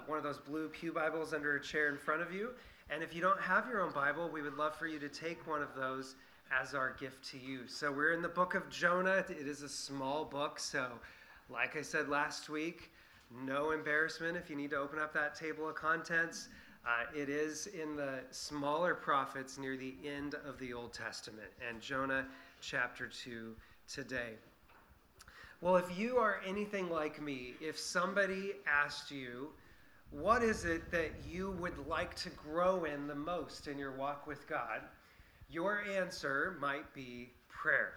one of those blue pew Bibles under a chair in front of you. And if you don't have your own Bible, we would love for you to take one of those as our gift to you. So we're in the book of Jonah. It is a small book, so like I said last week, no embarrassment if you need to open up that table of contents. It is in the smaller prophets near the end of the Old Testament, and Jonah chapter 2 today. Well, if you are anything like me, if somebody asked you, what is it that you would like to grow in the most in your walk with God, your answer might be prayer.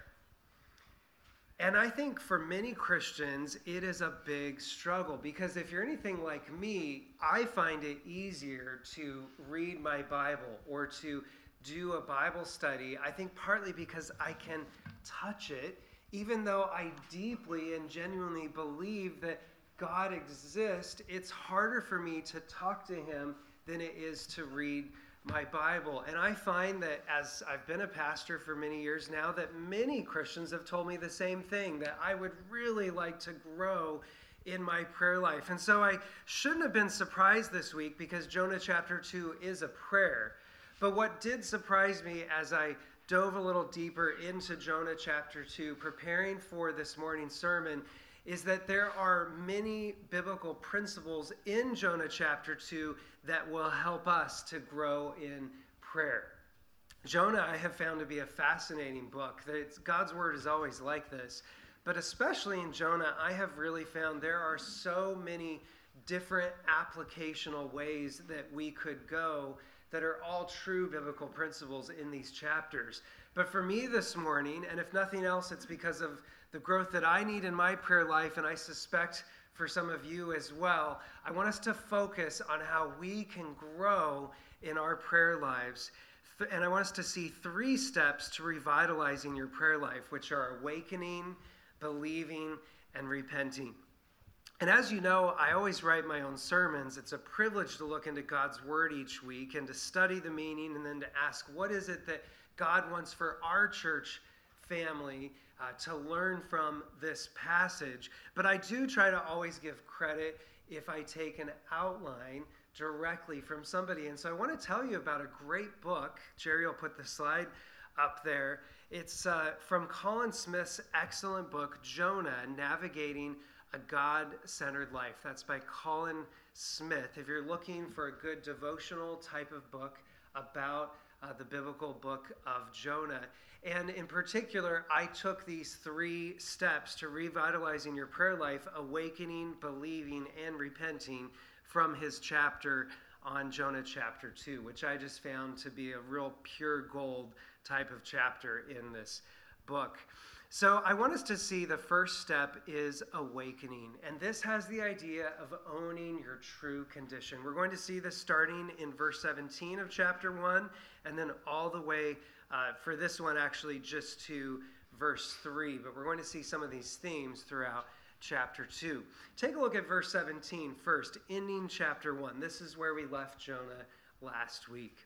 And I think for many Christians, it is a big struggle because if you're anything like me, I find it easier to read my Bible or to do a Bible study. I think partly because I can touch it, even though I deeply and genuinely believe that God exists, it's harder for me to talk to him than it is to read my Bible. And I find that as I've been a pastor for many years now, that many Christians have told me the same thing, that I would really like to grow in my prayer life. And so I shouldn't have been surprised this week because Jonah chapter 2 is a prayer. But what did surprise me as I dove a little deeper into Jonah chapter 2, preparing for this morning's sermon, is that there are many biblical principles in Jonah chapter 2 that will help us to grow in prayer. Jonah, I have found to be a fascinating book. God's word is always like this, but especially in Jonah, I have really found there are so many different applicational ways that we could go that are all true biblical principles in these chapters. But for me this morning, and if nothing else, it's because of the growth that I need in my prayer life, and I suspect for some of you as well, I want us to focus on how we can grow in our prayer lives. And I want us to see 3 steps to revitalizing your prayer life, which are awakening, believing, and repenting. And as you know, I always write my own sermons. It's a privilege to look into God's word each week and to study the meaning and then to ask, what is it that God wants for our church family to learn from this passage? But I do try to always give credit if I take an outline directly from somebody. And so I want to tell you about a great book. Jerry will put the slide up there. It's from Colin Smith's excellent book, Jonah, Navigating a God-Centered Life. That's by Colin Smith. If you're looking for a good devotional type of book about the biblical book of Jonah. And in particular, I took these 3 steps to revitalizing your prayer life, awakening, believing, and repenting from his chapter on Jonah chapter 2, which I just found to be a real pure gold type of chapter in this book. So I want us to see the first step is awakening. And this has the idea of owning your true condition. We're going to see this starting in verse 17 of chapter 1, and then all the way for this one actually just to verse 3. But we're going to see some of these themes throughout chapter 2. Take a look at verse 17 first, ending chapter 1. This is where we left Jonah last week.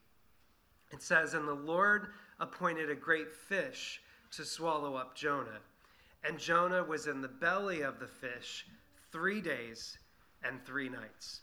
It says, "And the Lord appointed a great fish to swallow up Jonah. And Jonah was in the belly of the fish 3 days and 3 nights."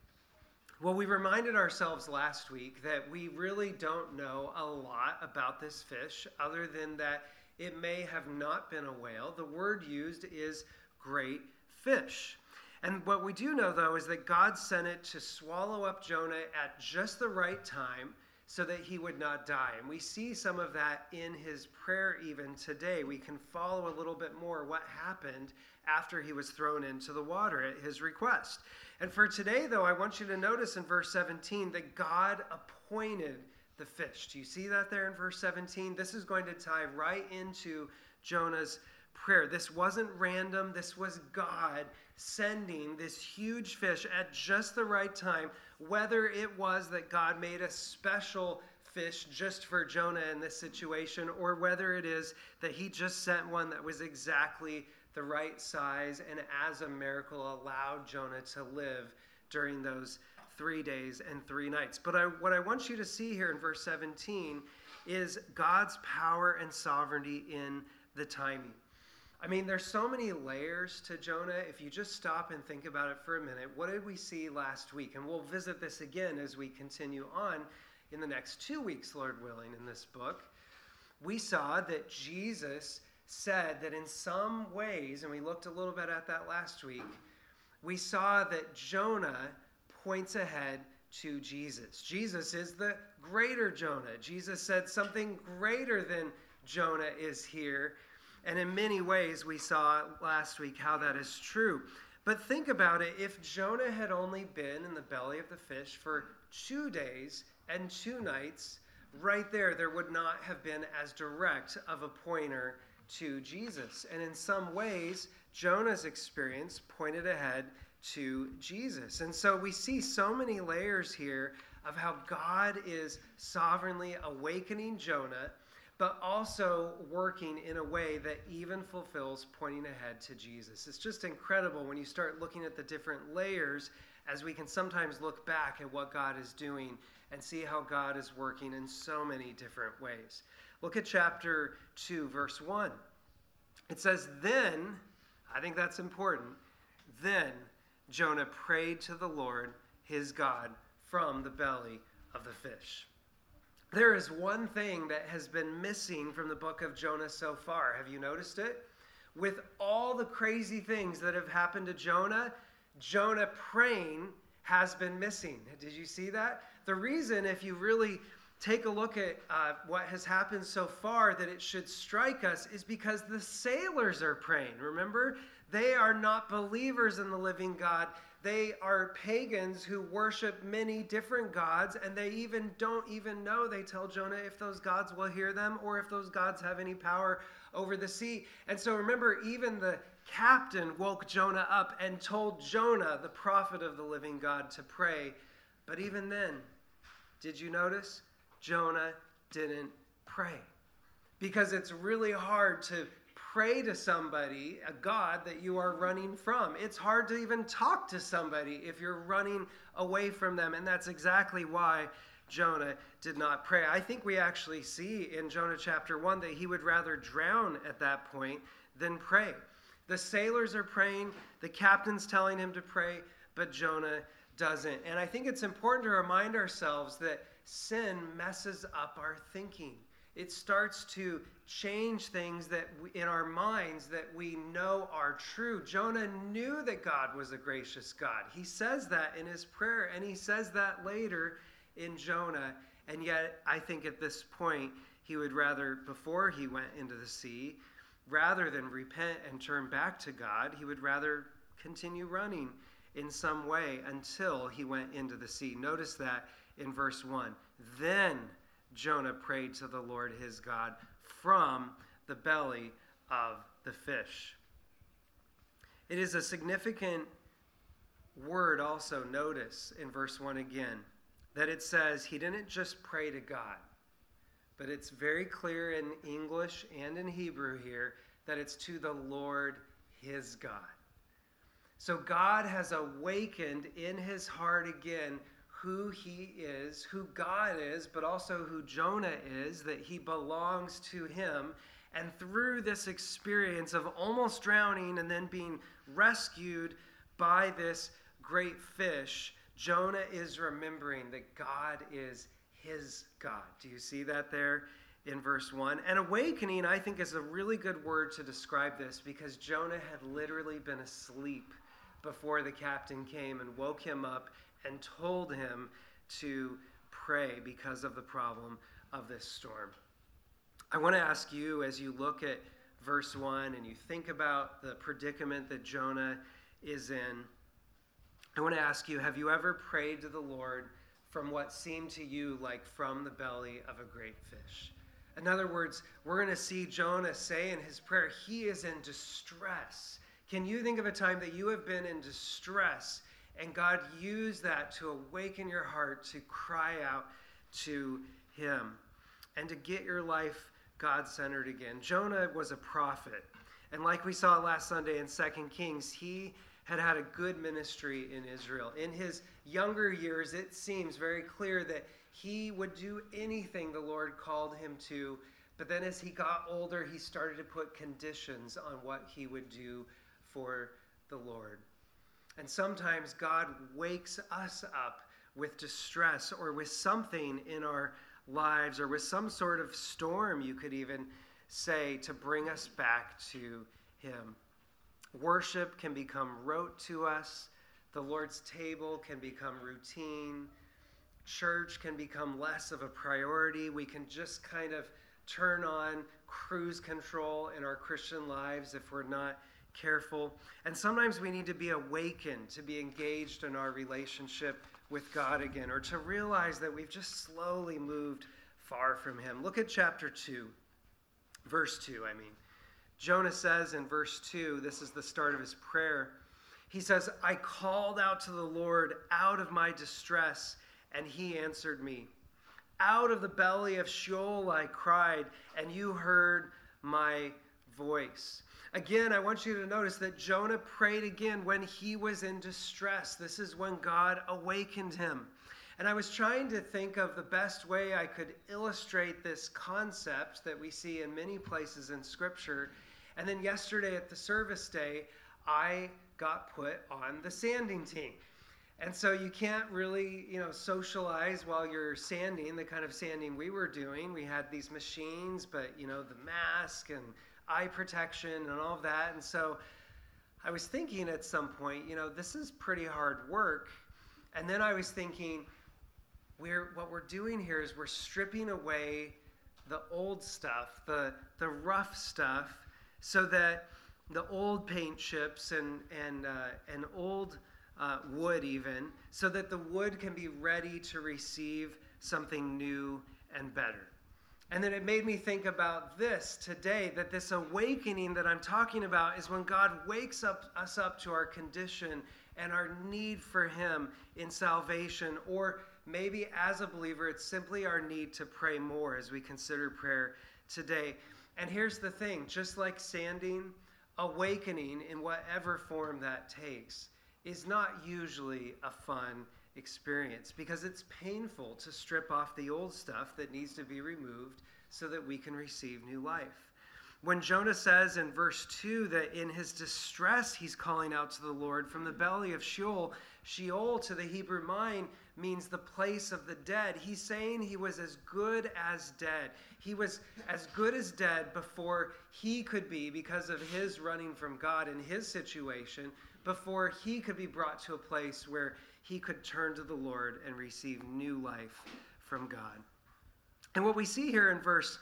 Well, we reminded ourselves last week that we really don't know a lot about this fish other than that it may have not been a whale. The word used is great fish. And what we do know, though, is that God sent it to swallow up Jonah at just the right time so that he would not die. And we see some of that in his prayer even today. We can follow a little bit more what happened after he was thrown into the water at his request. And for today, though, I want you to notice in verse 17 that God appointed the fish. Do you see that there in verse 17? This is going to tie right into Jonah's prayer. This wasn't random. This was God sending this huge fish at just the right time, whether it was that God made a special fish just for Jonah in this situation, or whether it is that he just sent one that was exactly the right size and as a miracle allowed Jonah to live during those 3 days and 3 nights. But what I want you to see here in verse 17 is God's power and sovereignty in the timing. I mean, there's so many layers to Jonah. If you just stop and think about it for a minute, what did we see last week? And we'll visit this again as we continue on in the next 2 weeks, Lord willing, in this book. We saw that Jesus said that in some ways, and we looked a little bit at that last week, we saw that Jonah points ahead to Jesus. Jesus is the greater Jonah. Jesus said something greater than Jonah is here. And in many ways, we saw last week how that is true. But think about it. If Jonah had only been in the belly of the fish for 2 days and 2 nights, right there would not have been as direct of a pointer to Jesus. And in some ways, Jonah's experience pointed ahead to Jesus. And so we see so many layers here of how God is sovereignly awakening Jonah, but also working in a way that even fulfills pointing ahead to Jesus. It's just incredible when you start looking at the different layers, as we can sometimes look back at what God is doing and see how God is working in so many different ways. Look at chapter 2, verse 1. It says, "Then," I think that's important, "then Jonah prayed to the Lord his God from the belly of the fish." There is one thing that has been missing from the book of Jonah so far. Have you noticed it? With all the crazy things that have happened to Jonah, Jonah praying has been missing. Did you see that? The reason, if you really take a look at what has happened so far, that it should strike us is because the sailors are praying. Remember? They are not believers in the living God. They are pagans who worship many different gods, and they don't even know, they tell Jonah, if those gods will hear them or if those gods have any power over the sea. And so remember, even the captain woke Jonah up and told Jonah, the prophet of the living God, to pray. But even then, did you notice? Jonah didn't pray. Because it's really hard to pray to somebody, a God that you are running from. It's hard to even talk to somebody if you're running away from them. And that's exactly why Jonah did not pray. I think we actually see in Jonah chapter 1 that he would rather drown at that point than pray. The sailors are praying, the captain's telling him to pray, but Jonah doesn't. And I think it's important to remind ourselves that sin messes up our thinking. It starts to change things that in our minds that we know are true. Jonah knew that God was a gracious God. He says that in his prayer, and he says that later in Jonah. And yet, I think at this point, he would rather, before he went into the sea, rather than repent and turn back to God, he would rather continue running in some way until he went into the sea. Notice that in verse 1. Then Jonah prayed to the Lord his God from the belly of the fish. It is a significant word also, notice in verse 1 again, that it says he didn't just pray to God, but it's very clear in English and in Hebrew here that it's to the Lord his God. So God has awakened in his heart again who he is, who God is, but also who Jonah is, that he belongs to him. And through this experience of almost drowning and then being rescued by this great fish, Jonah is remembering that God is his God. Do you see that there in verse 1? And awakening, I think, is a really good word to describe this, because Jonah had literally been asleep before the captain came and woke him up and told him to pray because of the problem of this storm. I want to ask you, as you look at verse 1 and you think about the predicament that Jonah is in, I want to ask you, have you ever prayed to the Lord from what seemed to you like from the belly of a great fish? In other words, we're going to see Jonah say in his prayer, he is in distress. Can you think of a time that you have been in distress and God used that to awaken your heart to cry out to him and to get your life God-centered again? Jonah was a prophet. And like we saw last Sunday in 2 Kings, he had a good ministry in Israel. In his younger years, it seems very clear that he would do anything the Lord called him to But then as he got older, he started to put conditions on what he would do for the Lord. And sometimes God wakes us up with distress or with something in our lives or with some sort of storm, you could even say, to bring us back to him. Worship can become rote to us. The Lord's table can become routine. Church can become less of a priority. We can just kind of turn on cruise control in our Christian lives if we're not careful. And sometimes we need to be awakened, to be engaged in our relationship with God again, or to realize that we've just slowly moved far from him. Look at chapter 2, verse 2, Jonah says in verse 2, this is the start of his prayer. He says, I called out to the Lord out of my distress, and he answered me. Out of the belly of Sheol I cried, and you heard my voice. Again, I want you to notice that Jonah prayed again when he was in distress. This is when God awakened him. And I was trying to think of the best way I could illustrate this concept that we see in many places in Scripture. And then yesterday at the service day, I got put on the sanding team. And so you can't really, socialize while you're sanding, the kind of sanding we were doing. We had these machines, but, the mask and eye protection and all of that. And so I was thinking at some point, this is pretty hard work. And then I was thinking, what we're doing here is we're stripping away the old stuff, the rough stuff, so that the old paint chips and old wood even, so that the wood can be ready to receive something new and better. And then it made me think about this today, that this awakening that I'm talking about is when God wakes us up to our condition and our need for him in salvation, or maybe as a believer, it's simply our need to pray more as we consider prayer today. And here's the thing, just like sanding, awakening in whatever form that takes is not usually a fun experience, because it's painful to strip off the old stuff that needs to be removed so that we can receive new life. When Jonah says in verse 2 that in his distress he's calling out to the Lord from the belly of Sheol, Sheol to the Hebrew mind means the place of the dead. He's saying he was as good as dead. He was as good as dead before he could be, because of his running from God in his situation, before he could be brought to a place where he could turn to the Lord and receive new life from God. And what we see here in verse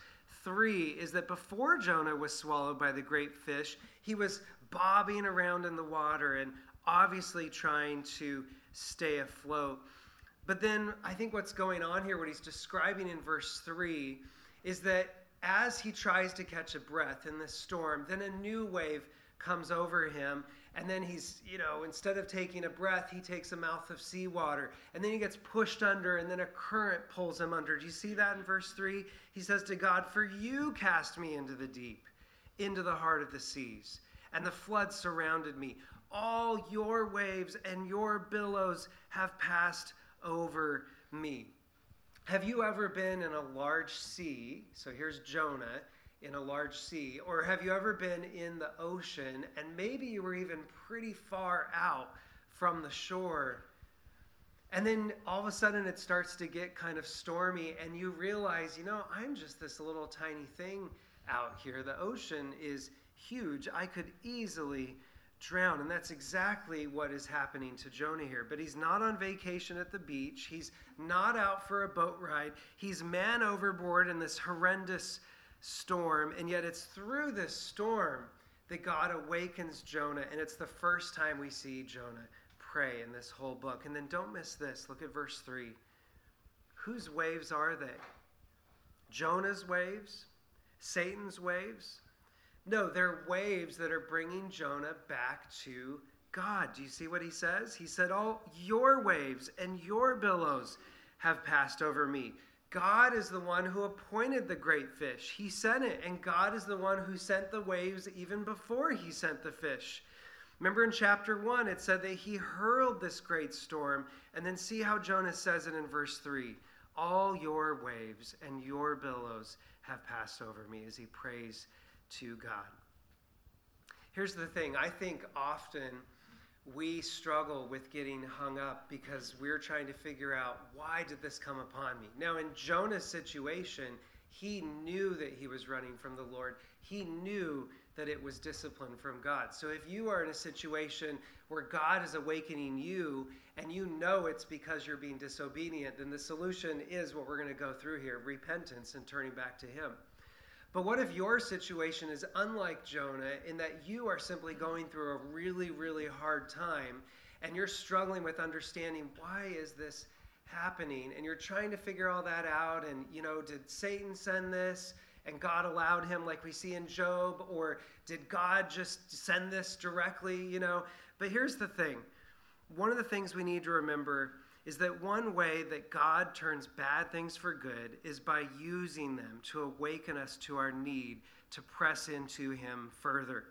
3 is that before Jonah was swallowed by the great fish, he was bobbing around in the water and obviously trying to stay afloat. But then I think what's going on here, what he's describing in verse 3, is that as he tries to catch a breath in this storm, then a new wave comes over him. And then he's, instead of taking a breath, he takes a mouth of seawater. And then he gets pushed under, and then a current pulls him under. Do you see that in verse 3? He says to God, "For you cast me into the deep, into the heart of the seas, and the flood surrounded me. All your waves and your billows have passed over me." Have you ever been in a large sea? So here's Jonah in a large sea. Or have you ever been in the ocean and maybe you were even pretty far out from the shore, and then all of a sudden it starts to get kind of stormy and you realize, I'm just this little tiny thing out here. The ocean is huge. I could easily drown. And that's exactly what is happening to Jonah here. But he's not on vacation at the beach. He's not out for a boat ride. He's man overboard in this horrendous storm. And yet it's through this storm that God awakens Jonah. And it's the first time we see Jonah pray in this whole book. And then don't miss this. Look at verse 3. Whose waves are they? Jonah's waves? Satan's waves? No, they're waves that are bringing Jonah back to God. Do you see what he says? He said, "All your waves and your billows have passed over me." God is the one who appointed the great fish. He sent it, and God is the one who sent the waves even before he sent the fish. Remember in chapter 1, it said that he hurled this great storm, and then see how Jonah says it in verse 3. All your waves and your billows have passed over me," as he prays to God. Here's the thing. I think often we struggle with getting hung up because we're trying to figure out, why did this come upon me? Now, in Jonah's situation, he knew that he was running from the Lord. He knew that it was discipline from God. So if you are in a situation where God is awakening you and you know it's because you're being disobedient, then the solution is what we're going to go through here: repentance and turning back to him. But what if your situation is unlike Jonah, in that you are simply going through a really, really hard time and you're struggling with understanding, why is this happening? And you're trying to figure all that out. And, did Satan send this and God allowed him, like we see in Job? Or did God just send this directly? But here's the thing. One of the things we need to remember is that one way that God turns bad things for good is by using them to awaken us to our need to press into him further.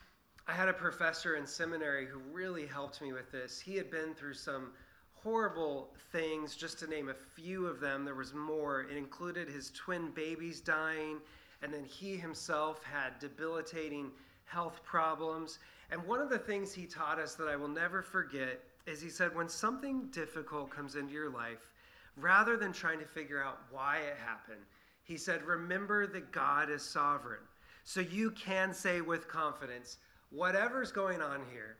I had a professor in seminary who really helped me with this. He had been through some horrible things, just to name a few of them. There was more. It included his twin babies dying, and then he himself had debilitating health problems. And one of the things he taught us that I will never forget is he said, when something difficult comes into your life, rather than trying to figure out why it happened, he said, remember that God is sovereign. So you can say with confidence, whatever's going on here,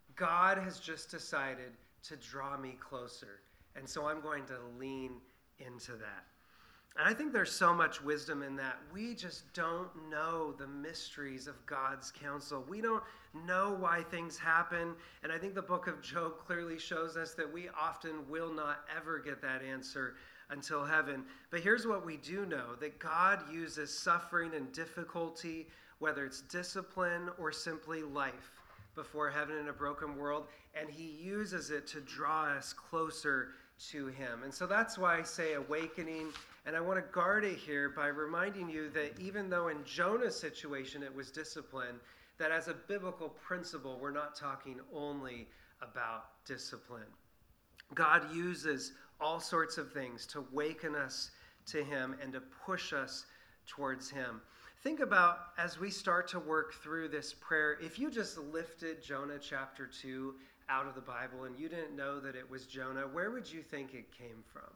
God has just decided to draw me closer. And so I'm going to lean into that. And I think there's so much wisdom in that. We just don't know the mysteries of God's counsel. We don't know why things happen. And I think the book of Job clearly shows us that we often will not ever get that answer until heaven. But here's what we do know, that God uses suffering and difficulty, whether it's discipline or simply life before heaven in a broken world, and he uses it to draw us closer to him. And so that's why I say awakening. And I want to guard it here by reminding you that even though in Jonah's situation it was discipline, that as a biblical principle, we're not talking only about discipline. God uses all sorts of things to waken us to him and to push us towards him. Think about, as we start to work through this prayer, if you just lifted Jonah chapter 2 out of the Bible and you didn't know that it was Jonah, where would you think it came from?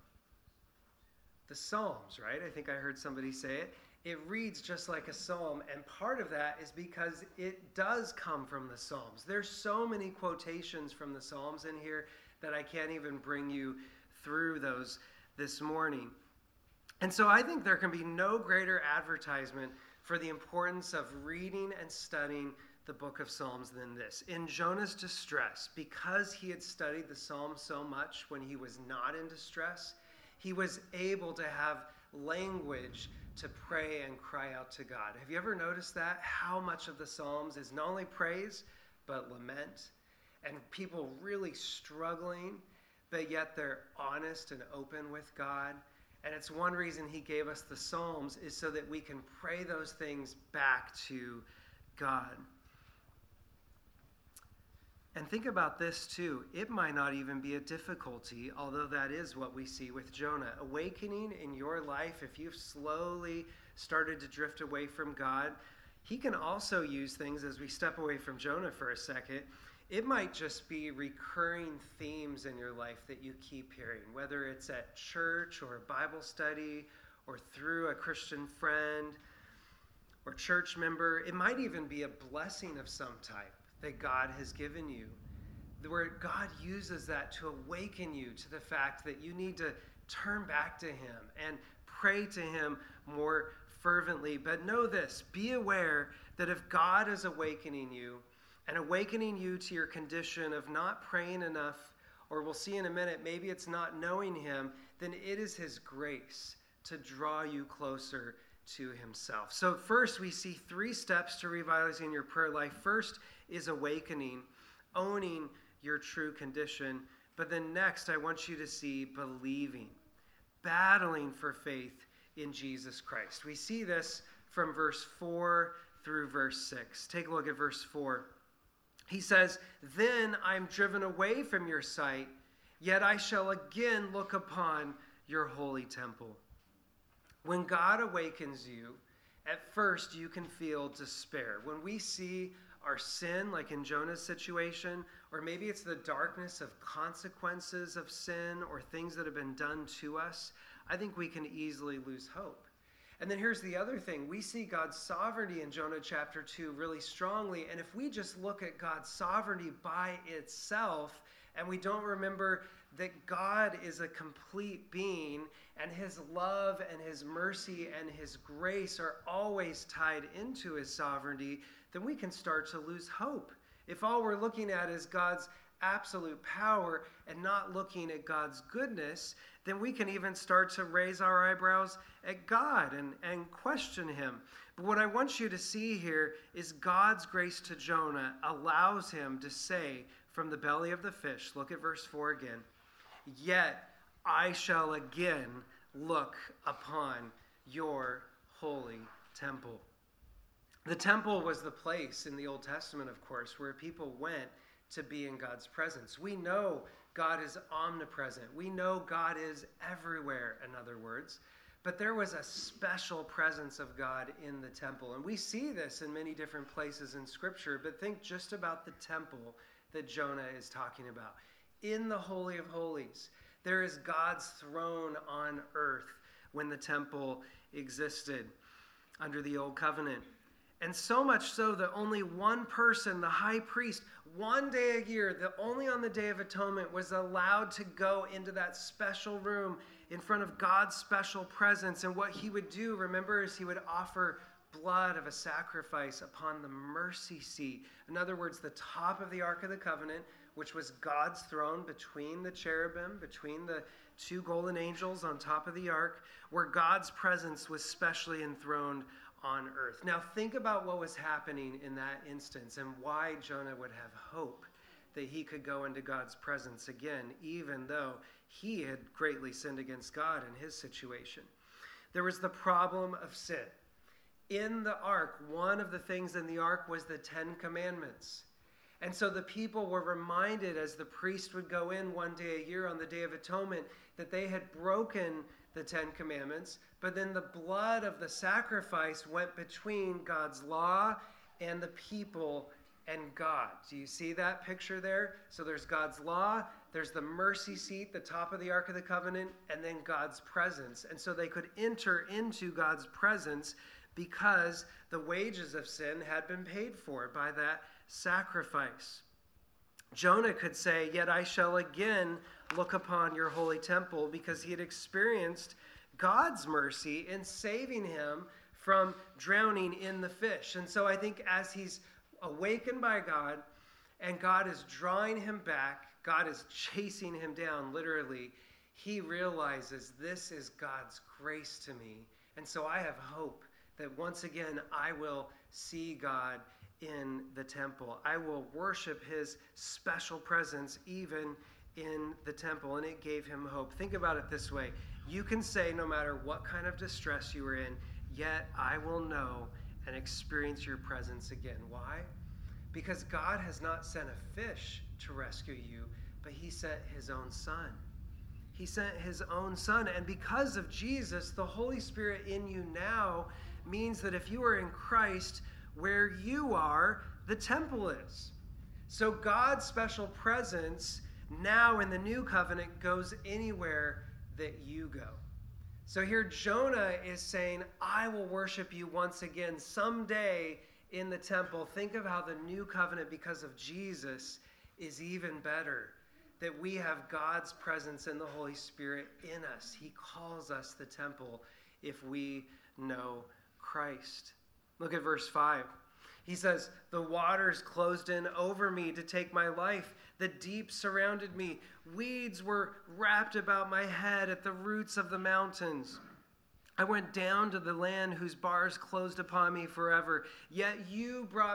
The Psalms, right? I think I heard somebody say it. It reads just like a psalm, and part of that is because it does come from the Psalms. There's so many quotations from the Psalms in here that I can't even bring you through those this morning. And so I think there can be no greater advertisement for the importance of reading and studying the book of Psalms than this. In Jonah's distress, because he had studied the Psalms so much when he was not in distress, he was able to have language to pray and cry out to God. Have you ever noticed that? How much of the Psalms is not only praise, but lament, and people really struggling, but yet they're honest and open with God. And it's one reason he gave us the Psalms, is so that we can pray those things back to God. And think about this too. It might not even be a difficulty, although that is what we see with Jonah. Awakening in your life, if you've slowly started to drift away from God, he can also use things, as we step away from Jonah for a second. It might just be recurring themes in your life that you keep hearing, whether it's at church or a Bible study or through a Christian friend or church member. It might even be a blessing of some type that God has given you, where God uses that to awaken you to the fact that you need to turn back to him and pray to him more fervently. But know this, be aware that if God is awakening you and awakening you to your condition of not praying enough, or we'll see in a minute, maybe it's not knowing him, then it is his grace to draw you closer to himself. So first, we see 3 steps to revitalizing your prayer life. First is awakening, owning your true condition. But then next, I want you to see believing, battling for faith in Jesus Christ. We see this from verse 4 through verse 6. Take a look at verse 4. He says, "Then I'm driven away from your sight, yet I shall again look upon your holy temple. When God awakens you, at first you can feel despair. When we see our sin, like in Jonah's situation, or maybe it's the darkness of consequences of sin or things that have been done to us, I think we can easily lose hope. And then here's the other thing. We see God's sovereignty in Jonah chapter 2 really strongly. And if we just look at God's sovereignty by itself, and we don't remember that God is a complete being, and his love and his mercy and his grace are always tied into his sovereignty, then we can start to lose hope. If all we're looking at is God's absolute power and not looking at God's goodness, then we can even start to raise our eyebrows at God and question him. But what I want you to see here is God's grace to Jonah allows him to say from the belly of the fish, look at verse 4 again, "Yet I shall again look upon your holy temple." The temple was the place in the Old Testament, of course, where people went to be in God's presence. We know God is omnipresent. We know God is everywhere, in other words. But there was a special presence of God in the temple. And we see this in many different places in Scripture. But think just about the temple that Jonah is talking about. In the Holy of Holies, there is God's throne on earth when the temple existed under the Old Covenant. And so much so that only one person, the high priest, one day a year, only on the Day of Atonement, was allowed to go into that special room in front of God's special presence. And what he would do, remember, is he would offer blood of a sacrifice upon the mercy seat. In other words, the top of the Ark of the Covenant, which was God's throne between the cherubim, between the two golden angels on top of the ark, where God's presence was specially enthroned on earth. Now think about what was happening in that instance and why Jonah would have hope that he could go into God's presence again, even though he had greatly sinned against God in his situation. There was the problem of sin. In the ark, one of the things in the ark was the 10 Commandments. And so the people were reminded as the priest would go in one day a year on the Day of Atonement that they had broken the 10 Commandments, but then the blood of the sacrifice went between God's law and the people and God. Do you see that picture there? So there's God's law, there's the mercy seat, the top of the Ark of the Covenant, and then God's presence. And so they could enter into God's presence because the wages of sin had been paid for by that sacrifice. Jonah could say, "Yet I shall again look upon your holy temple," because he had experienced God's mercy in saving him from drowning in the fish. And so I think as he's awakened by God and God is drawing him back, God is chasing him down literally, he realizes this is God's grace to me. And so I have hope that once again I will see God in the temple. I will worship his special presence even in the temple. And it gave him hope. Think about it this way. You can say no matter what kind of distress you were in, "Yet I will know and experience your presence again." Why? Because God has not sent a fish to rescue you, but he sent his own son. He sent his own son. And because of Jesus, the Holy Spirit in you now means that if you are in Christ, where you are, the temple is. So God's special presence now in the new covenant goes anywhere that you go. So here Jonah is saying, "I will worship you once again someday in the temple." Think of how the new covenant, because of Jesus, is even better. That we have God's presence and the Holy Spirit in us. He calls us the temple if we know Christ. Look at verse 5. He says, "The waters closed in over me to take my life. The deep surrounded me. Weeds were wrapped about my head at the roots of the mountains. I went down to the land whose bars closed upon me forever. Yet you brought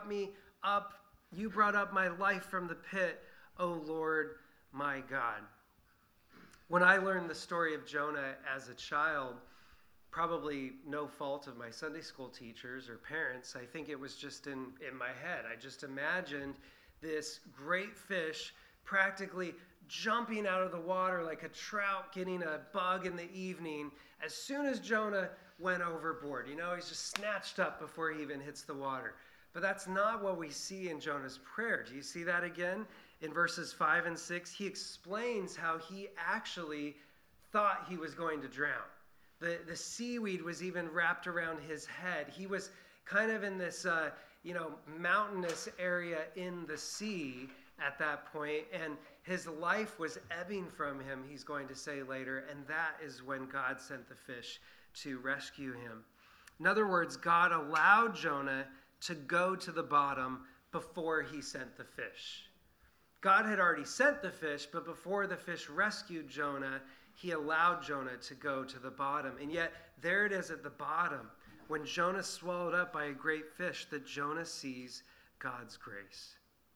up my life from the pit, O Lord my God." When I learned the story of Jonah as a child, probably no fault of my Sunday school teachers or parents, I think it was just in my head. I just imagined this great fish practically jumping out of the water like a trout getting a bug in the evening as soon as Jonah went overboard. He's just snatched up before he even hits the water. But that's not what we see in Jonah's prayer. Do you see that again? In verses 5 and 6, he explains how he actually thought he was going to drown. The seaweed was even wrapped around his head. He was kind of in this, mountainous area in the sea at that point, and his life was ebbing from him, he's going to say later, and that is when God sent the fish to rescue him. In other words, God allowed Jonah to go to the bottom before he sent the fish. God had already sent the fish, but before the fish rescued Jonah, he allowed Jonah to go to the bottom. And yet, there it is at the bottom, when Jonah is swallowed up by a great fish, that Jonah sees God's grace.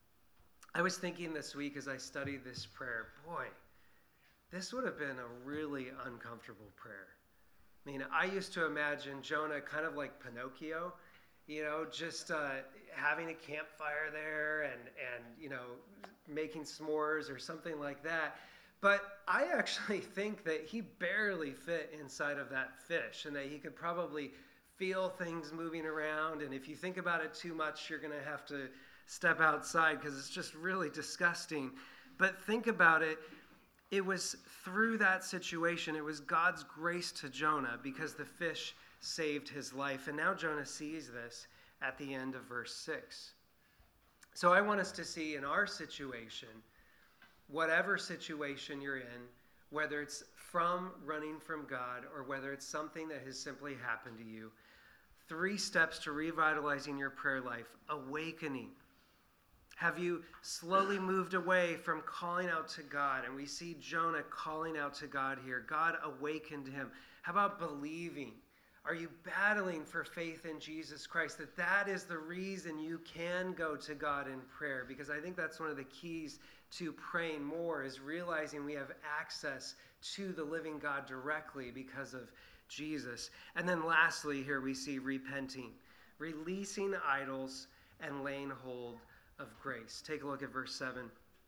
I was thinking this week as I studied this prayer, boy, this would have been a really uncomfortable prayer. I used to imagine Jonah kind of like Pinocchio, just having a campfire there and making s'mores or something like that. But I actually think that he barely fit inside of that fish and that he could probably feel things moving around. And if you think about it too much, you're going to have to step outside because it's just really disgusting. But think about it. It was through that situation, it was God's grace to Jonah because the fish saved his life. And now Jonah sees this at the end of verse 6. So I want us to see in our situation, whatever situation you're in, whether it's from running from God or whether it's something that has simply happened to you, 3 steps to revitalizing your prayer life. Awakening. Have you slowly moved away from calling out to God? And we see Jonah calling out to God here. God awakened him. How about believing? Are you battling for faith in Jesus Christ? That is the reason you can go to God in prayer. Because I think that's one of the keys to praying more, is realizing we have access to the living God directly because of Jesus. And then lastly, here we see repenting, releasing idols and laying hold of grace. Take a look at verse 7.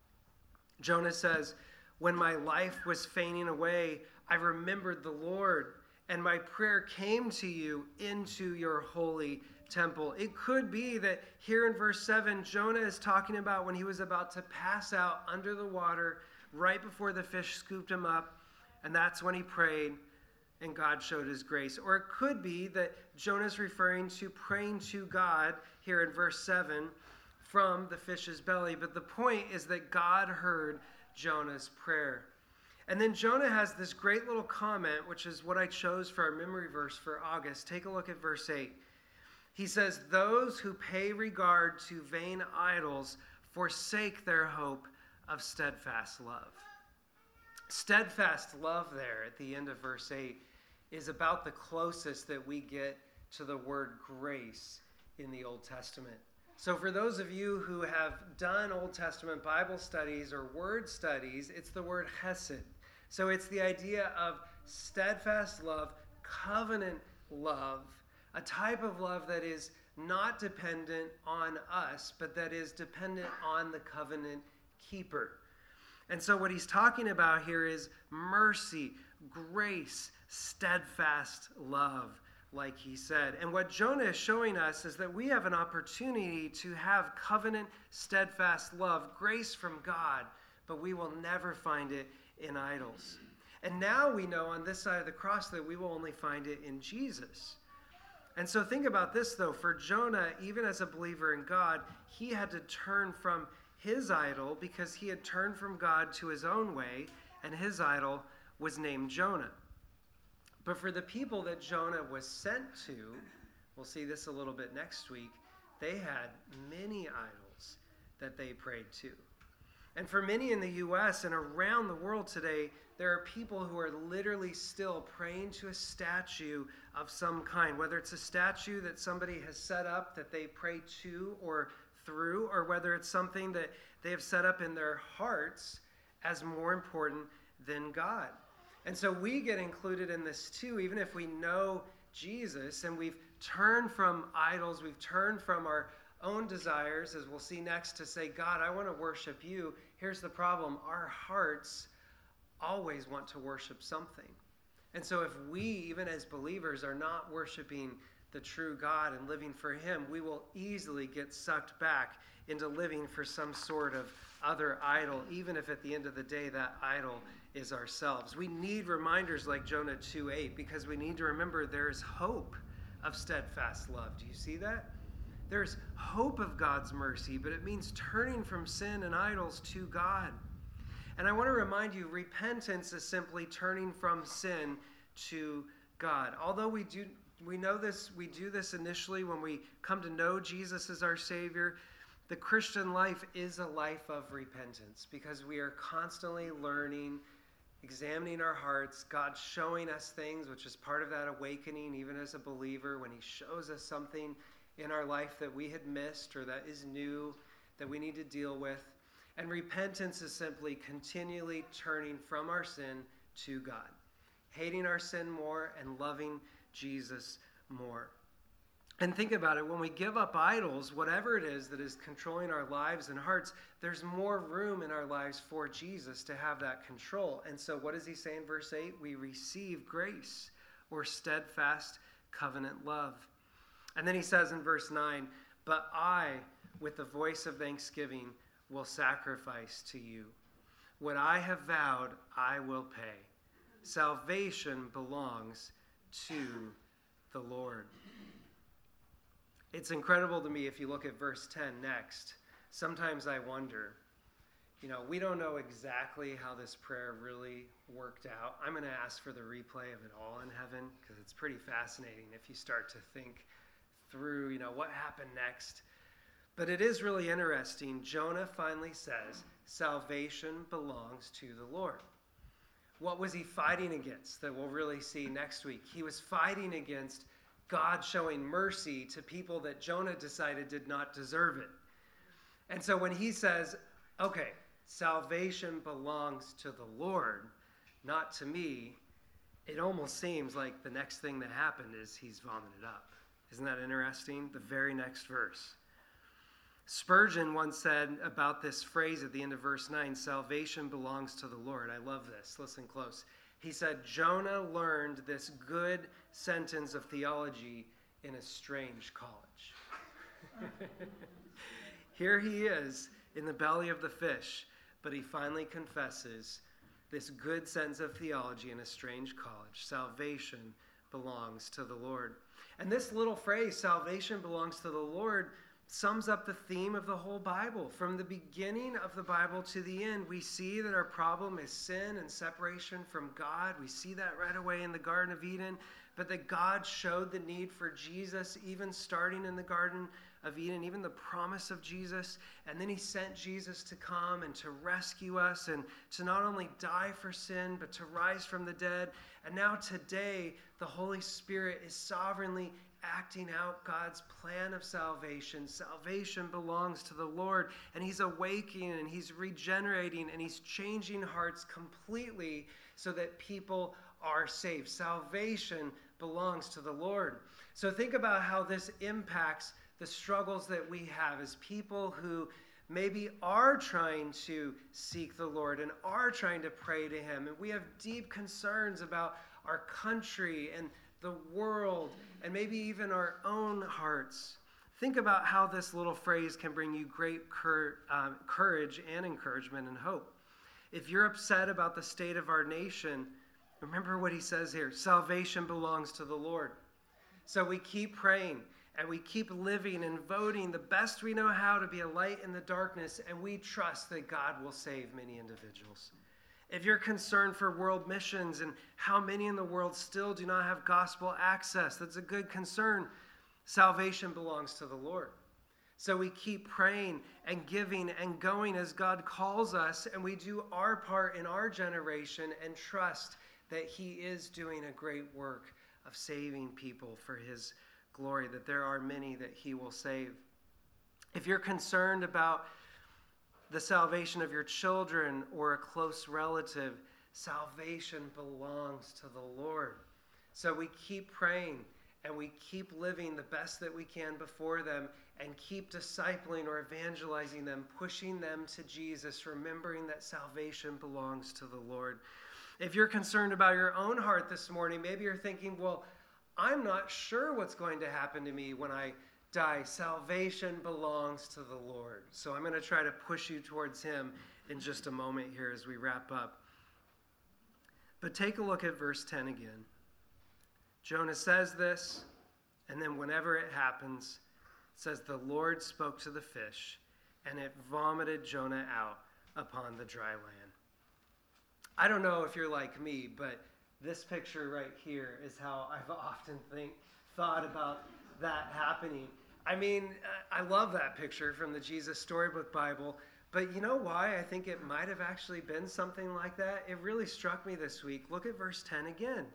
Jonah says, "When my life was fainting away, I remembered the Lord, and my prayer came to you into your holy temple." It could be that here in verse 7, Jonah is talking about when he was about to pass out under the water right before the fish scooped him up, and that's when he prayed and God showed his grace. Or it could be that Jonah's referring to praying to God here in verse 7 from the fish's belly. But the point is that God heard Jonah's prayer. And then Jonah has this great little comment, which is what I chose for our memory verse for August. Take a look at verse 8. He says, "Those who pay regard to vain idols forsake their hope of steadfast love." Steadfast love there at the end of verse 8 is about the closest that we get to the word grace in the Old Testament. So for those of you who have done Old Testament Bible studies or word studies, it's the word chesed. So it's the idea of steadfast love, covenant love, a type of love that is not dependent on us, but that is dependent on the covenant keeper. And so what he's talking about here is mercy, grace, steadfast love, like he said. And what Jonah is showing us is that we have an opportunity to have covenant, steadfast love, grace from God, but we will never find it in idols. And now we know on this side of the cross that we will only find it in Jesus. And so think about this, though. For Jonah, even as a believer in God, he had to turn from his idol because he had turned from God to his own way, and his idol was named Jonah. But for the people that Jonah was sent to, we'll see this a little bit next week, they had many idols that they prayed to. And for many in the U.S. and around the world today, there are people who are literally still praying to a statue of some kind, whether it's a statue that somebody has set up that they pray to or through, or whether it's something that they have set up in their hearts as more important than God. And so we get included in this too, even if we know Jesus and we've turned from idols, we've turned from our own desires, as we'll see next, to say, God, I want to worship you. here's the problem. Our hearts always want to worship something. And so if we, even as believers, are not worshiping the true God and living for him, we will easily get sucked back into living for some sort of other idol, even if at the end of the day that idol is ourselves. We need reminders like Jonah 2:8 because we need to remember there is hope of steadfast love. Do you see that? There's hope of God's mercy, but it means turning from sin and idols to God. And I want to remind you, repentance is simply turning from sin to God. Although we do this initially when we come to know Jesus as our Savior, the Christian life is a life of repentance because we are constantly learning, examining our hearts, God showing us things, which is part of that awakening, even as a believer, when he shows us something in our life that we had missed or that is new that we need to deal with. And repentance is simply continually turning from our sin to God, hating our sin more and loving Jesus more. And think about it, when we give up idols, whatever it is that is controlling our lives and hearts, there's more room in our lives for Jesus to have that control. And so what does he say in verse 8? We receive grace or steadfast covenant love. And then he says in verse 9, but I, with the voice of thanksgiving, will sacrifice to you. What I have vowed, I will pay. Salvation belongs to the Lord. It's incredible to me if you look at verse 10 next. Sometimes I wonder, we don't know exactly how this prayer really worked out. I'm going to ask for the replay of it all in heaven because it's pretty fascinating if you start to think through, what happened next. But it is really interesting. Jonah finally says, salvation belongs to the Lord. What was he fighting against that we'll really see next week? He was fighting against God showing mercy to people that Jonah decided did not deserve it. And so when he says, okay, salvation belongs to the Lord, not to me, it almost seems like the next thing that happened is he's vomited up. Isn't that interesting? The very next verse. Spurgeon once said about this phrase at the end of verse 9, salvation belongs to the Lord. I love this. Listen close. He said, Jonah learned this good sentence of theology in a strange college. Here he is in the belly of the fish, but he finally confesses this good sense of theology in a strange college. Salvation belongs to the Lord. And this little phrase, salvation belongs to the Lord, sums up the theme of the whole Bible. From the beginning of the Bible to the end, we see that our problem is sin and separation from God. We see that right away in the Garden of Eden, but that God showed the need for Jesus, even starting in the Garden of Eden, even the promise of Jesus. And then he sent Jesus to come and to rescue us and to not only die for sin, but to rise from the dead. And now today, the Holy Spirit is sovereignly acting out God's plan of salvation. Salvation belongs to the Lord, and he's awakening and he's regenerating and he's changing hearts completely so that people are saved. Salvation belongs to the Lord. So think about how this impacts the struggles that we have as people who maybe are trying to seek the Lord and are trying to pray to him, and we have deep concerns about our country and the world, and maybe even our own hearts. Think about how this little phrase can bring you great courage and encouragement and hope. If you're upset about the state of our nation, remember what he says here. Salvation belongs to the Lord. So we keep praying, and we keep living and voting the best we know how to be a light in the darkness, and we trust that God will save many individuals. If you're concerned for world missions and how many in the world still do not have gospel access, that's a good concern. Salvation belongs to the Lord. So we keep praying and giving and going as God calls us, and we do our part in our generation and trust that he is doing a great work of saving people for his glory, that there are many that he will save. If you're concerned about the salvation of your children or a close relative, salvation belongs to the Lord. So we keep praying and we keep living the best that we can before them and keep discipling or evangelizing them, pushing them to Jesus, remembering that salvation belongs to the Lord. If you're concerned about your own heart this morning, maybe you're thinking, well, I'm not sure what's going to happen to me when I die. Salvation belongs to the Lord. So I'm going to try to push you towards him in just a moment here as we wrap up. But take a look at verse 10 again. Jonah says this, and then whenever it happens, it says, the Lord spoke to the fish, and it vomited Jonah out upon the dry land. I don't know if you're like me, but this picture right here is how I've often thought about that happening. I mean, I love that picture from the Jesus Storybook Bible, but you know why I think it might have actually been something like that? It really struck me this week. Look at verse 10 again.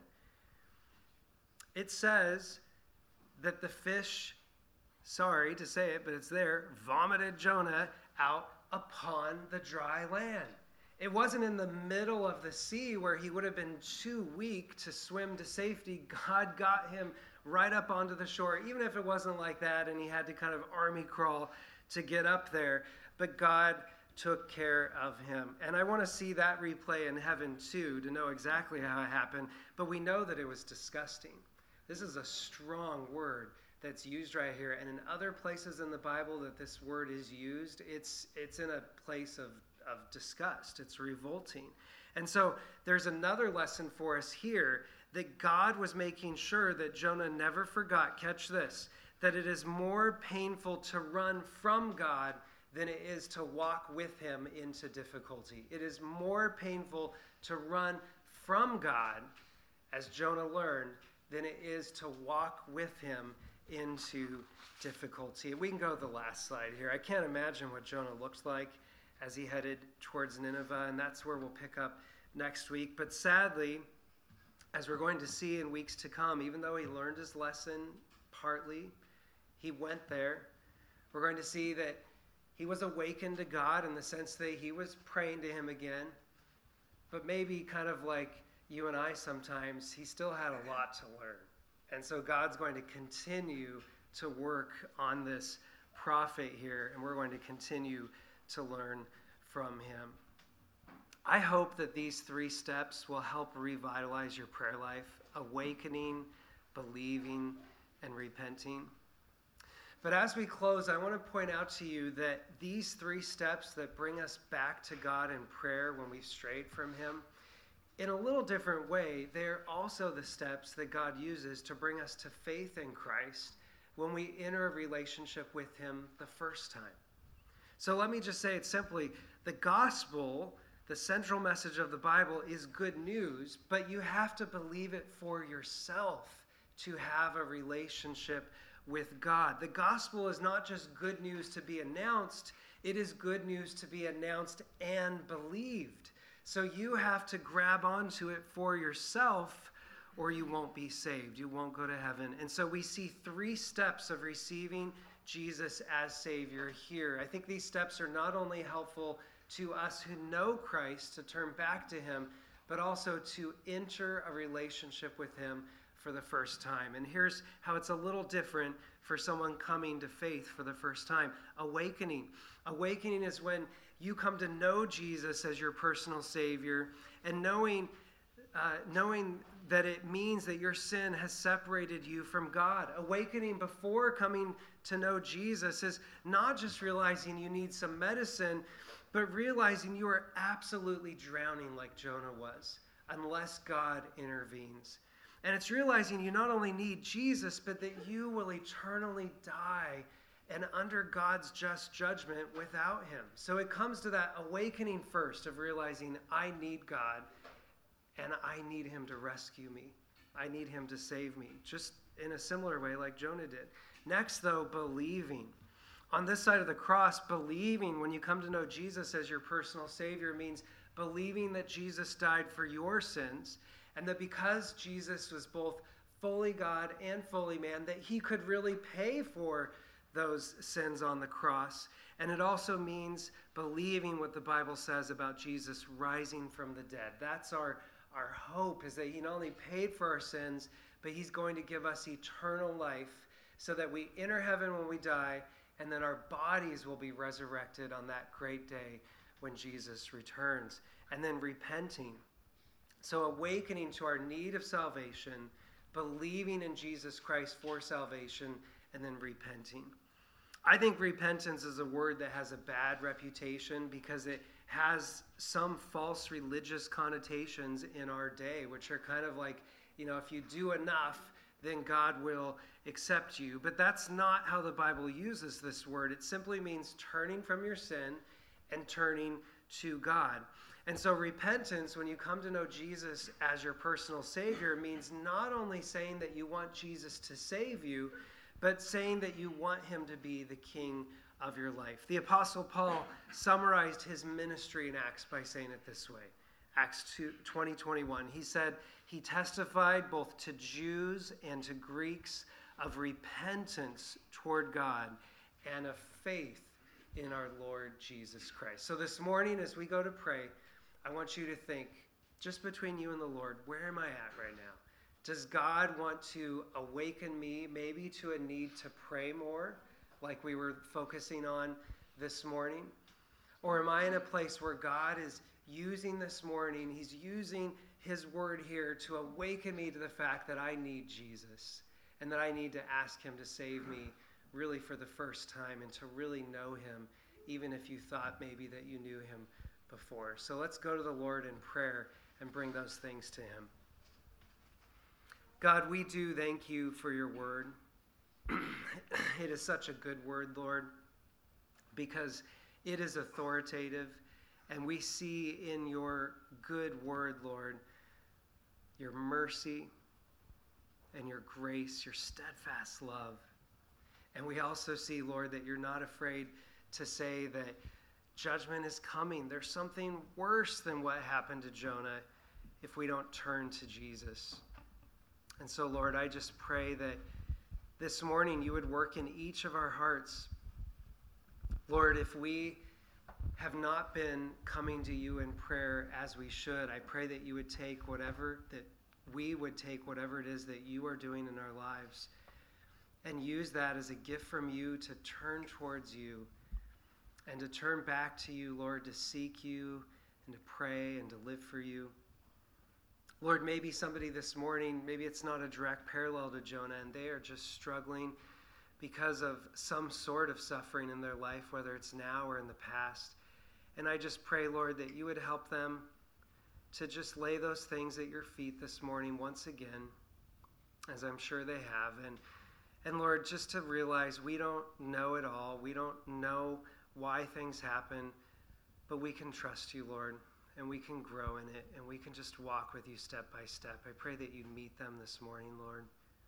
It says that the fish, sorry to say it, but it's there, vomited Jonah out upon the dry land. It wasn't in the middle of the sea where he would have been too weak to swim to safety. God got him right up onto the shore, even if it wasn't like that and he had to kind of army crawl to get up there. But God took care of him. And I want to see that replay in heaven too, to know exactly how it happened. But we know that it was disgusting. This is a strong word that's used right here. And in other places in the Bible that this word is used, it's in a place of disgust. It's revolting. And so there's another lesson for us here, that God was making sure that Jonah never forgot, catch this, that it is more painful to run from God than it is to walk with him into difficulty. It is more painful to run from God, as Jonah learned, than it is to walk with him into difficulty. We can go to the last slide here. I can't imagine what Jonah looked like as he headed towards Nineveh, and that's where we'll pick up next week. But sadly, as we're going to see in weeks to come, even though he learned his lesson partly, he went there. We're going to see that he was awakened to God in the sense that he was praying to him again. But maybe kind of like you and I sometimes, he still had a lot to learn. And so God's going to continue to work on this prophet here, and we're going to continue to learn from him. I hope that these 3 steps will help revitalize your prayer life: awakening, believing, and repenting. But as we close, I want to point out to you that these 3 steps that bring us back to God in prayer when we've strayed from him, in a little different way, they're also the steps that God uses to bring us to faith in Christ when we enter a relationship with him the first time. So let me just say it simply. The gospel, the central message of the Bible, is good news, but you have to believe it for yourself to have a relationship with God. The gospel is not just good news to be announced, it is good news to be announced and believed. So you have to grab onto it for yourself, or you won't be saved. You won't go to heaven. And so we see 3 steps of receiving Jesus as Savior here. I think these steps are not only helpful to us who know Christ to turn back to him, but also to enter a relationship with him for the first time. And here's how it's a little different for someone coming to faith for the first time. Awakening. Awakening is when you come to know Jesus as your personal Savior, and knowing that it means that your sin has separated you from God. Awakening before coming to know Jesus is not just realizing you need some medicine, but realizing you are absolutely drowning like Jonah was, unless God intervenes. And it's realizing you not only need Jesus, but that you will eternally die and under God's just judgment without him. So it comes to that awakening first of realizing I need God and I need him to rescue me. I need him to save me, just in a similar way like Jonah did. Next, though, believing. On this side of the cross, believing when you come to know Jesus as your personal Savior means believing that Jesus died for your sins, and that because Jesus was both fully God and fully man, that he could really pay for those sins on the cross. And it also means believing what the Bible says about Jesus rising from the dead. That's our our hope is that he not only paid for our sins, but he's going to give us eternal life so that we enter heaven when we die, and then our bodies will be resurrected on that great day when Jesus returns. And then repenting. So awakening to our need of salvation, believing in Jesus Christ for salvation, and then repenting. I think repentance is a word that has a bad reputation because it has some false religious connotations in our day, which are kind of like, if you do enough, then God will accept you. But that's not how the Bible uses this word. It simply means turning from your sin and turning to God. And so repentance, when you come to know Jesus as your personal Savior, means not only saying that you want Jesus to save you, but saying that you want him to be the king of your life. The Apostle Paul summarized his ministry in Acts by saying it this way. Acts 20:21. He said, he testified both to Jews and to Greeks of repentance toward God and of faith in our Lord Jesus Christ. So this morning as we go to pray, I want you to think, just between you and the Lord, where am I at right now? Does God want to awaken me maybe to a need to pray more, like we were focusing on this morning? Or am I in a place where God is using this morning, he's using his word here to awaken me to the fact that I need Jesus and that I need to ask him to save me really for the first time and to really know him, even if you thought maybe that you knew him before. So let's go to the Lord in prayer and bring those things to him. God, we do thank you for your word. It is such a good word, Lord, because it is authoritative, and we see in your good word, Lord, your mercy and your grace, your steadfast love. And we also see, Lord, that you're not afraid to say that judgment is coming. There's something worse than what happened to Jonah if we don't turn to Jesus. And so, Lord, I just pray that this morning you would work in each of our hearts. Lord, if we have not been coming to you in prayer as we should, I pray that you would take whatever it is that you are doing in our lives and use that as a gift from you to turn towards you and to turn back to you, Lord, to seek you and to pray and to live for you. Lord, maybe somebody this morning, maybe it's not a direct parallel to Jonah, and they are just struggling because of some sort of suffering in their life, whether it's now or in the past. And I just pray, Lord, that you would help them to just lay those things at your feet this morning once again, as I'm sure they have. And Lord, just to realize we don't know it all. We don't know why things happen, but we can trust you, Lord. And we can grow in it, and we can just walk with you step by step. I pray that you'd meet them this morning, Lord.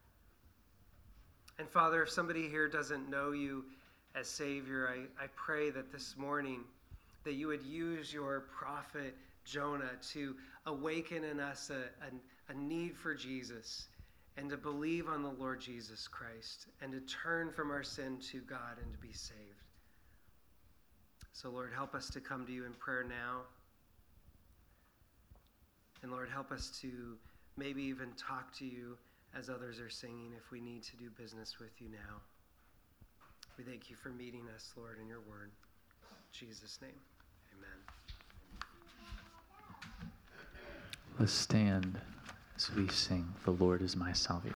And Father, if somebody here doesn't know you as Savior, I pray that this morning that you would use your prophet Jonah to awaken in us a need for Jesus and to believe on the Lord Jesus Christ and to turn from our sin to God and to be saved. So, Lord, help us to come to you in prayer now. And Lord, help us to maybe even talk to you as others are singing if we need to do business with you now. We thank you for meeting us, Lord, in your word. In Jesus' name, amen. Let's stand as we sing, "The Lord is my salvation."